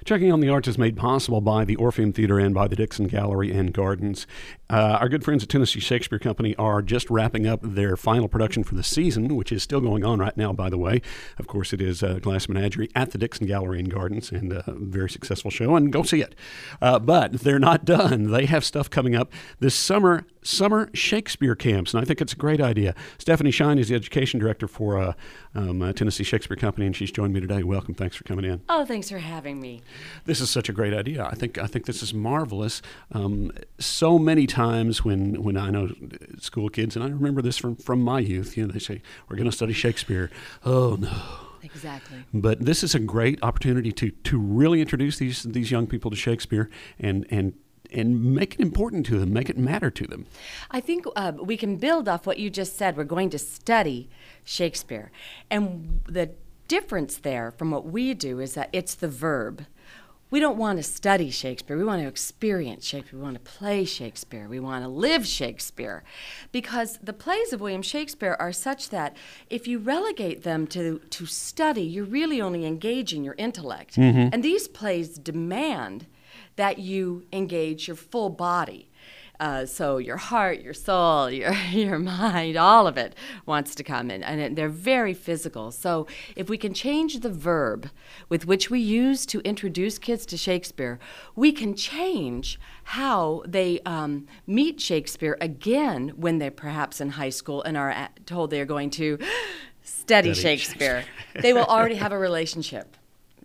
Checking on the Arts is made possible by the Orpheum Theater and by the Dixon Gallery and Gardens. Our good friends at Tennessee Shakespeare Company are just wrapping up their final production for the season, which is still going on right now, by the way. Of course, it is Glass Menagerie at the Dixon Gallery and Gardens, and a very successful show, and go see it. But they're not done. They have stuff coming up this summer Shakespeare camps, and I think it's a great idea. Stephanie Shine is the education director for Tennessee Shakespeare Company, and she's joined me today. Welcome. Thanks for coming in. Oh, thanks for having me. This is such a great idea. I think this is marvelous. So many times when I know school kids, and I remember this from my youth, they say, we're going to study Shakespeare. Oh, no. Exactly. But this is a great opportunity to really introduce these young people to Shakespeare and make it important to them, make it matter to them. I think we can build off what you just said. We're going to study Shakespeare. And the difference there from what we do is that it's the verb. We don't want to study Shakespeare. We want to experience Shakespeare. We want to play Shakespeare. We want to live Shakespeare. Because the plays of William Shakespeare are such that if you relegate them to study, you're really only engaging your intellect. Mm-hmm. And these plays demand that you engage your full body. So your heart, your soul, your mind, all of it wants to come in. And they're very physical. So if we can change the verb with which we use to introduce kids to Shakespeare, we can change how they meet Shakespeare again when they're perhaps in high school and are told they're going to study Shakespeare. They will already have a relationship.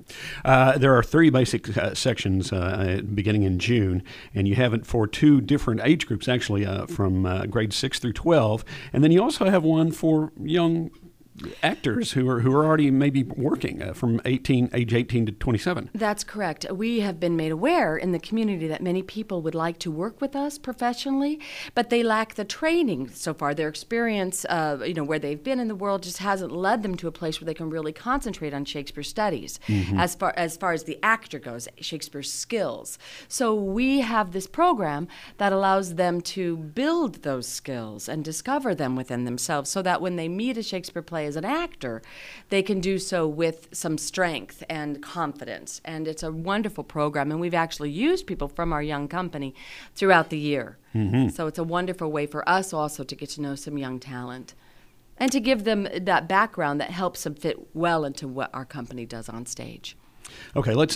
There are 3 basic sections beginning in June, and you have it for 2 different age groups, actually, from grade 6 through 12. And then you also have one for young actors who are already maybe working from age 18 to 27. That's correct. We have been made aware in the community that many people would like to work with us professionally, but they lack the training so far. Their experience, where they've been in the world just hasn't led them to a place where they can really concentrate on Shakespeare studies. Mm-hmm. As far as the actor goes, Shakespeare's skills. So we have this program that allows them to build those skills and discover them within themselves so that when they meet a Shakespeare play as an actor, they can do so with some strength and confidence. And it's a wonderful program, and we've actually used people from our young company throughout the year. Mm-hmm. So it's a wonderful way for us also to get to know some young talent and to give them that background that helps them fit well into what our company does on stage. Okay, let's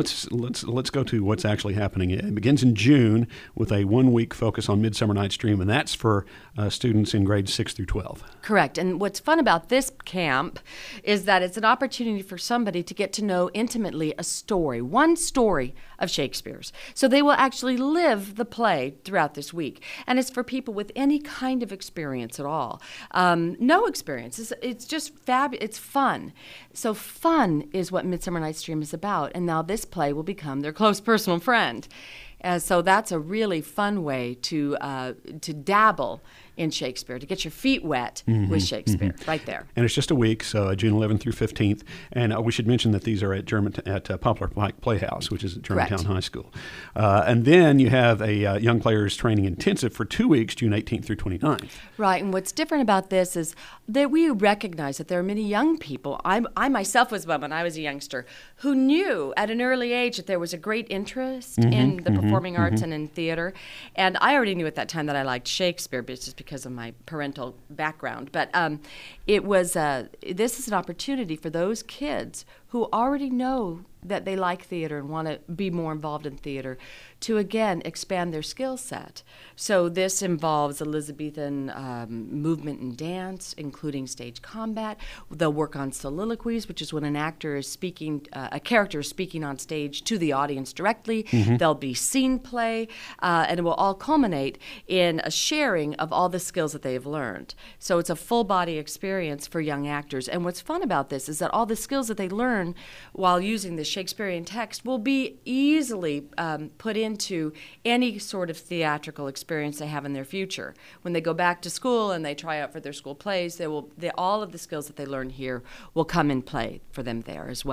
go to what's actually happening. It begins in June with a 1-week focus on Midsummer Night's Dream, and that's for students in grades 6 through 12. Correct. And what's fun about this camp is that it's an opportunity for somebody to get to know intimately a story, one story of Shakespeare's. So they will actually live the play throughout this week. And it's for people with any kind of experience at all. No experience. It's just fabulous. It's fun. So fun is what Midsummer Night's Dream is about. And now this play will become their close personal friend. So that's a really fun way to dabble in Shakespeare, to get your feet wet with Shakespeare, right there. And it's just a week, so June 11th through 15th. And we should mention that these are at Poplar Pike Playhouse, which is at Germantown High School. And then you have a Young Players Training Intensive for 2 weeks, June 18th through 29th. Right, and what's different about this is that we recognize that there are many young people. I myself was one when I was a youngster who knew at an early age that there was a great interest in the performing arts and in theater. And I already knew at that time that I liked Shakespeare, just because of my parental background. But this is an opportunity for those kids who already know that they like theater and want to be more involved in theater to, again, expand their skill set. So this involves Elizabethan movement and dance, including stage combat. They'll work on soliloquies, which is when an actor is speaking, a character is speaking on stage to the audience directly. Mm-hmm. There'll be scene play, and it will all culminate in a sharing of all the skills that they've learned. So it's a full-body experience for young actors. And what's fun about this is that all the skills that they learn while using the Shakespearean text will be easily put into any sort of theatrical experience they have in their future. When they go back to school and they try out for their school plays, all of the skills that they learn here will come in play for them there as well.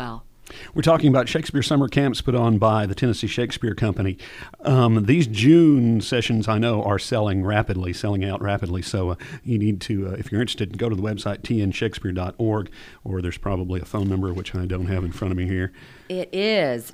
We're talking about Shakespeare summer camps put on by the Tennessee Shakespeare Company. These June sessions, I know, are selling out rapidly. So you need to, if you're interested, go to the website tnshakespeare.org, or there's probably a phone number, which I don't have in front of me here. It is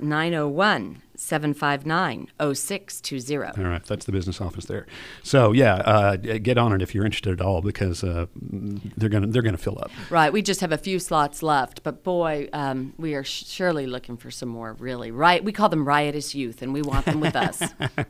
901-759-0620. All right, that's the business office there. So get on it if you're interested at all, because they're gonna fill up. Right, we just have a few slots left, but boy, we are surely looking for some more. Really, right? We call them riotous youth, and we want them with us.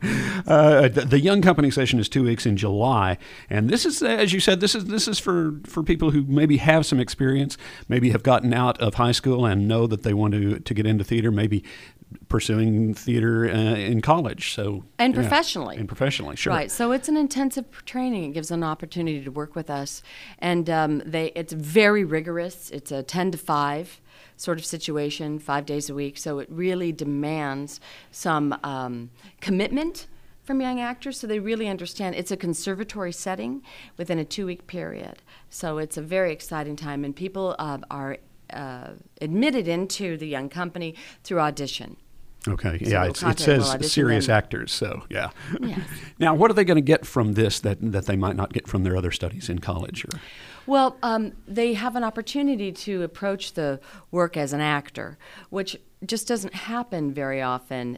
The Young Company session is 2 weeks in July, and this is, as you said, this is for people who maybe have some experience, maybe have gotten out of high school and know that they want to get into theater, maybe pursuing theater in college. And professionally. And professionally, sure. Right. So it's an intensive training. It gives an opportunity to work with us. And it's very rigorous. It's a 10 to 5 sort of situation, 5 days a week. So it really demands some commitment from young actors, so they really understand. It's a conservatory setting within a 2-week period. So it's a very exciting time, and people are admitted into the Young Company through audition. Okay, So yeah, it says serious actors, so yeah. Yes. Now, what are they going to get from this that they might not get from their other studies in college? Or? Well, they have an opportunity to approach the work as an actor, which just doesn't happen very often.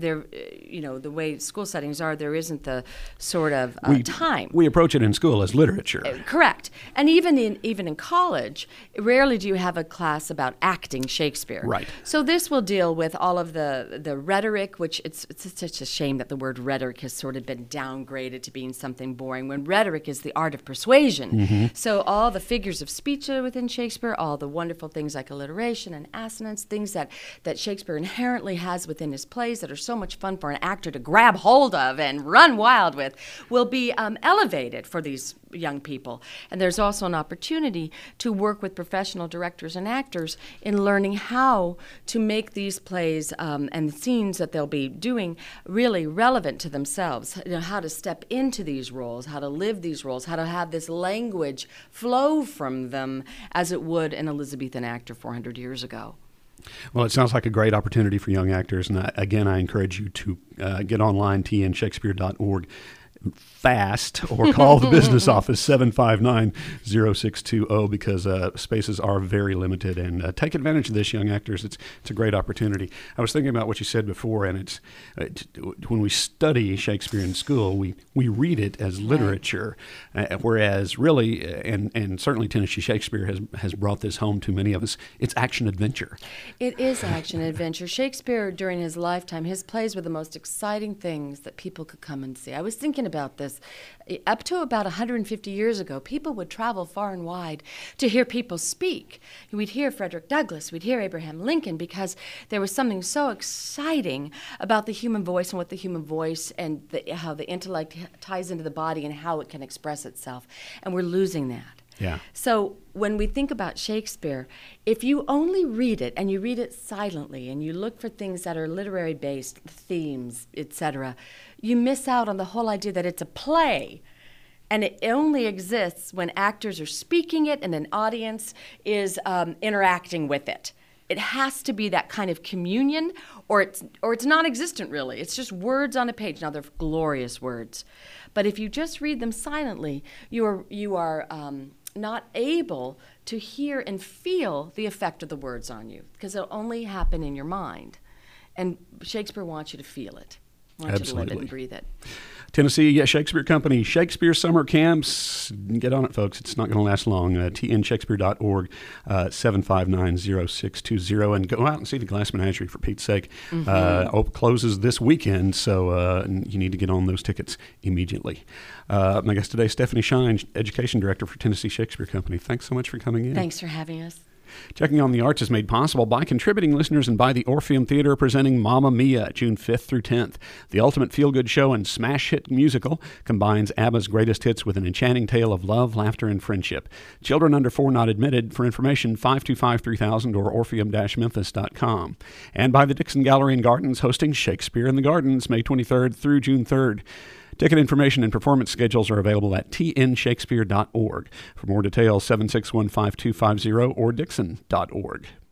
The way school settings are, there isn't the sort of time. We approach it in school as literature. Correct. And even in college, rarely do you have a class about acting Shakespeare. Right. So this will deal with all of the rhetoric, which it's such a shame that the word rhetoric has sort of been downgraded to being something boring, when rhetoric is the art of persuasion. Mm-hmm. So all the figures of speech are within Shakespeare, all the wonderful things like alliteration and assonance, things that Shakespeare inherently has within his plays that are so much fun for an actor to grab hold of and run wild with, will be elevated for these young people. And there's also an opportunity to work with professional directors and actors in learning how to make these plays and the scenes that they'll be doing really relevant to themselves. How to step into these roles, how to live these roles, how to have this language flow from them as it would an Elizabethan actor 400 years ago. Well, it sounds like a great opportunity for young actors, and again, I encourage you to get online, tnshakespeare.org, fast, or call the business office 759-0620, because spaces are very limited, and take advantage of this, young actors. It's a great opportunity. I was thinking about what you said before, and when we study Shakespeare in school, we read it as literature, whereas really, and certainly Tennessee Shakespeare has brought this home to many of us, it's action adventure. It is action adventure. Shakespeare, during his lifetime, his plays were the most exciting things that people could come and see. I was thinking about this. Up to about 150 years ago, people would travel far and wide to hear people speak. We'd hear Frederick Douglass, we'd hear Abraham Lincoln, because there was something so exciting about the human voice and what the human voice and how the intellect ties into the body and how it can express itself. And we're losing that. Yeah. So when we think about Shakespeare, if you only read it and you read it silently and you look for things that are literary based, themes, etc., you miss out on the whole idea that it's a play. And it only exists when actors are speaking it and an audience is interacting with it. It has to be that kind of communion, or it's non-existent, really. It's just words on a page. Now, they're glorious words. But if you just read them silently, you are not able to hear and feel the effect of the words on you, because it'll only happen in your mind. And Shakespeare wants you to feel it. Wants you to live it and breathe it. Tennessee Shakespeare Company, Shakespeare Summer Camps. Get on it, folks. It's not going to last long. tnshakespeare.org, 759-0620. And go out and see the Glass Menagerie, for Pete's sake. Mm-hmm. Closes this weekend, so you need to get on those tickets immediately. My guest today, Stephanie Shine, Education Director for Tennessee Shakespeare Company. Thanks so much for coming in. Thanks for having us. Checking on the Arts is made possible by contributing listeners and by the Orpheum Theater, presenting Mamma Mia, June 5th through 10th. The ultimate feel-good show and smash hit musical combines ABBA's greatest hits with an enchanting tale of love, laughter, and friendship. Children under 4 not admitted. For information, 525-3000 or orpheum-memphis.com. And by the Dixon Gallery and Gardens, hosting Shakespeare in the Gardens, May 23rd through June 3rd. Ticket information and performance schedules are available at tnshakespeare.org. For more details, 761-5250 or dixon.org.